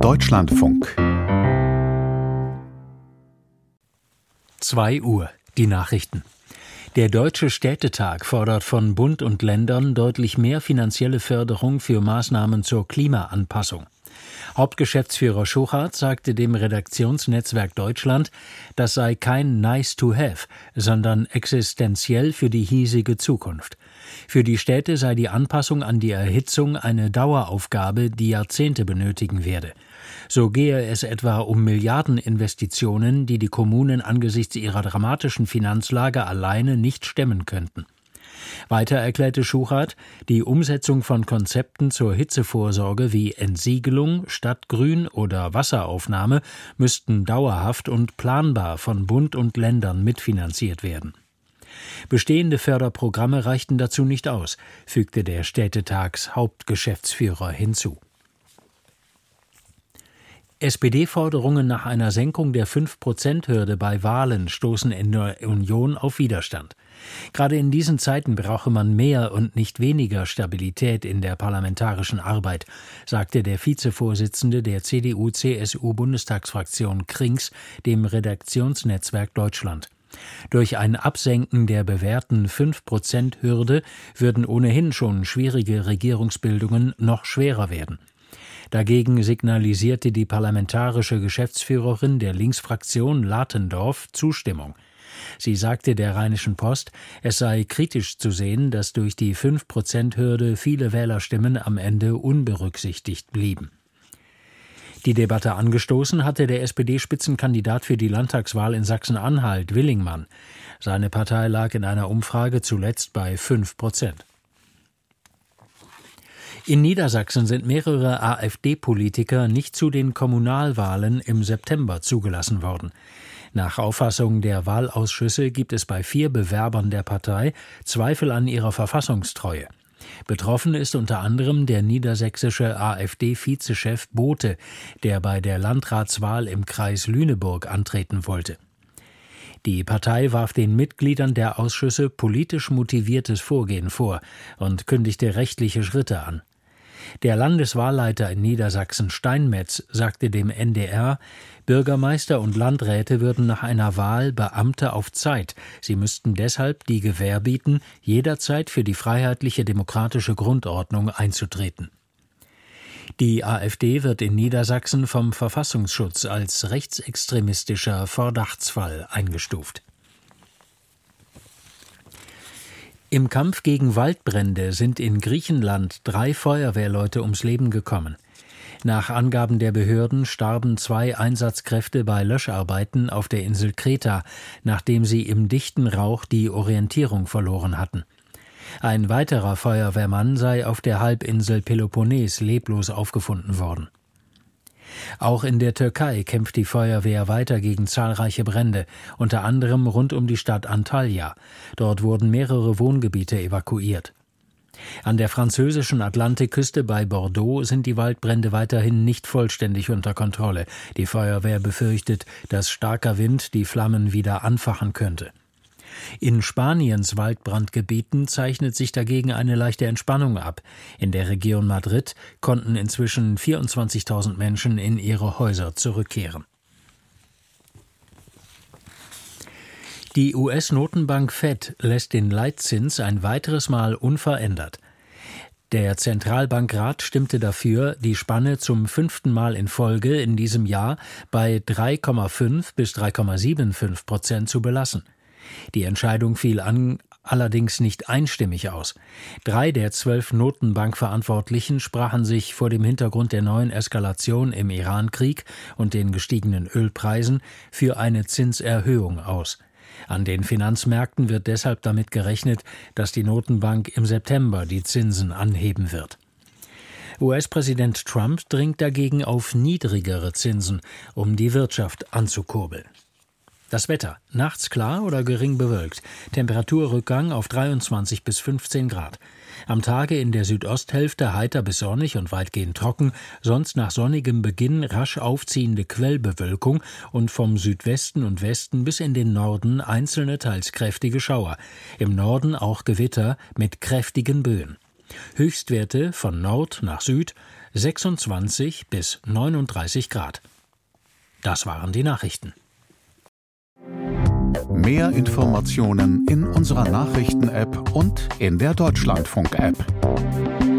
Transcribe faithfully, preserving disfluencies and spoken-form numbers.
Deutschlandfunk. zwei Uhr, die Nachrichten. Der Deutsche Städtetag fordert von Bund und Ländern deutlich mehr finanzielle Förderung für Maßnahmen zur Klimaanpassung. Hauptgeschäftsführer Schuchart sagte dem Redaktionsnetzwerk Deutschland, das sei kein Nice to have, sondern existenziell für die hiesige Zukunft. Für die Städte sei die Anpassung an die Erhitzung eine Daueraufgabe, die Jahrzehnte benötigen werde. So gehe es etwa um Milliardeninvestitionen, die die Kommunen angesichts ihrer dramatischen Finanzlage alleine nicht stemmen könnten. Weiter erklärte Schuchart, die Umsetzung von Konzepten zur Hitzevorsorge wie Entsiegelung, Stadtgrün oder Wasseraufnahme müssten dauerhaft und planbar von Bund und Ländern mitfinanziert werden. Bestehende Förderprogramme reichten dazu nicht aus, fügte der Städtetags Hauptgeschäftsführer hinzu. S P D-Forderungen nach einer Senkung der fünf Prozent Hürde bei Wahlen stoßen in der Union auf Widerstand. Gerade in diesen Zeiten brauche man mehr und nicht weniger Stabilität in der parlamentarischen Arbeit, sagte der Vizevorsitzende der C D U C S U-Bundestagsfraktion Krings dem Redaktionsnetzwerk Deutschland. Durch ein Absenken der bewährten fünf Prozent Hürde würden ohnehin schon schwierige Regierungsbildungen noch schwerer werden. Dagegen signalisierte die parlamentarische Geschäftsführerin der Linksfraktion Latendorf Zustimmung. Sie sagte der Rheinischen Post, es sei kritisch zu sehen, dass durch die fünf Prozent Hürde viele Wählerstimmen am Ende unberücksichtigt blieben. Die Debatte angestoßen hatte der S P D-Spitzenkandidat für die Landtagswahl in Sachsen-Anhalt, Willingmann. Seine Partei lag in einer Umfrage zuletzt bei fünf Prozent. In Niedersachsen sind mehrere AfD-Politiker nicht zu den Kommunalwahlen im September zugelassen worden. Nach Auffassung der Wahlausschüsse gibt es bei vier Bewerbern der Partei Zweifel an ihrer Verfassungstreue. Betroffen ist unter anderem der niedersächsische AfD-Vizechef Bote, der bei der Landratswahl im Kreis Lüneburg antreten wollte. Die Partei warf den Mitgliedern der Ausschüsse politisch motiviertes Vorgehen vor und kündigte rechtliche Schritte an. Der Landeswahlleiter in Niedersachsen Steinmetz sagte dem N D R, Bürgermeister und Landräte würden nach einer Wahl Beamte auf Zeit. Sie müssten deshalb die Gewähr bieten, jederzeit für die freiheitliche demokratische Grundordnung einzutreten. Die AfD wird in Niedersachsen vom Verfassungsschutz als rechtsextremistischer Verdachtsfall eingestuft. Im Kampf gegen Waldbrände sind in Griechenland drei Feuerwehrleute ums Leben gekommen. Nach Angaben der Behörden starben zwei Einsatzkräfte bei Löscharbeiten auf der Insel Kreta, nachdem sie im dichten Rauch die Orientierung verloren hatten. Ein weiterer Feuerwehrmann sei auf der Halbinsel Peloponnes leblos aufgefunden worden. Auch in der Türkei kämpft die Feuerwehr weiter gegen zahlreiche Brände, unter anderem rund um die Stadt Antalya. Dort wurden mehrere Wohngebiete evakuiert. An der französischen Atlantikküste bei Bordeaux sind die Waldbrände weiterhin nicht vollständig unter Kontrolle. Die Feuerwehr befürchtet, dass starker Wind die Flammen wieder anfachen könnte. In Spaniens Waldbrandgebieten zeichnet sich dagegen eine leichte Entspannung ab. In der Region Madrid konnten inzwischen vierundzwanzigtausend Menschen in ihre Häuser zurückkehren. Die U S-Notenbank Fed lässt den Leitzins ein weiteres Mal unverändert. Der Zentralbankrat stimmte dafür, die Spanne zum fünften Mal in Folge in diesem Jahr bei drei Komma fünf bis drei Komma fünfundsiebzig Prozent zu belassen. Die Entscheidung fiel an, allerdings nicht einstimmig aus. Drei der zwölf Notenbankverantwortlichen sprachen sich vor dem Hintergrund der neuen Eskalation im Iran-Krieg und den gestiegenen Ölpreisen für eine Zinserhöhung aus. An den Finanzmärkten wird deshalb damit gerechnet, dass die Notenbank im September die Zinsen anheben wird. U S-Präsident Trump dringt dagegen auf niedrigere Zinsen, um die Wirtschaft anzukurbeln. Das Wetter: nachts klar oder gering bewölkt, Temperaturrückgang auf dreiundzwanzig bis fünfzehn Grad. Am Tage in der Südosthälfte heiter bis sonnig und weitgehend trocken, sonst nach sonnigem Beginn rasch aufziehende Quellbewölkung und vom Südwesten und Westen bis in den Norden einzelne teils kräftige Schauer. Im Norden auch Gewitter mit kräftigen Böen. Höchstwerte von Nord nach Süd sechsundzwanzig bis neununddreißig Grad. Das waren die Nachrichten. Mehr Informationen in unserer Nachrichten-App und in der Deutschlandfunk-App.